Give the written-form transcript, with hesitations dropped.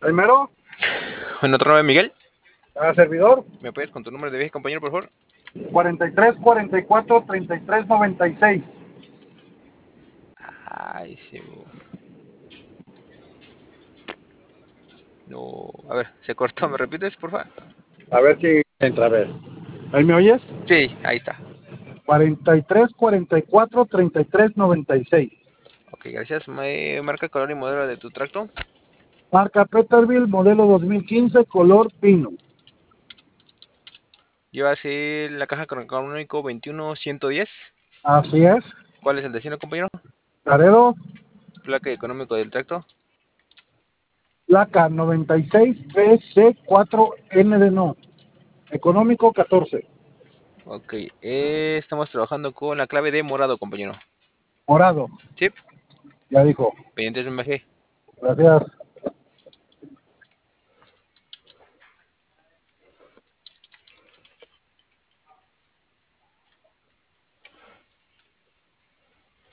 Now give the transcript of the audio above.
Primero, En otro nombre, Miguel. a servidor, ¿Me apoyas con tu número de viaje, compañero, por favor? 43 44 33 96. Ay, sí. No. A ver, se cortó. ¿Me repites, por favor? A ver si entra, a ver. ¿Ahí me oyes? Sí, ahí está. 43 44 33 96. Ok, gracias. Marca, color y modelo de tu tracto. Marca Peterbilt, modelo 2015, color pino. Lleva así la caja con económico 21110. Así es. ¿Cuál es el destino, compañero? Laredo, Placa económico del tracto. placa 96 PC4N de no. Económico 14. Ok, estamos trabajando con la clave de morado, compañero. Morado. Sí, Ya dijo. pendientes de un viaje. Gracias.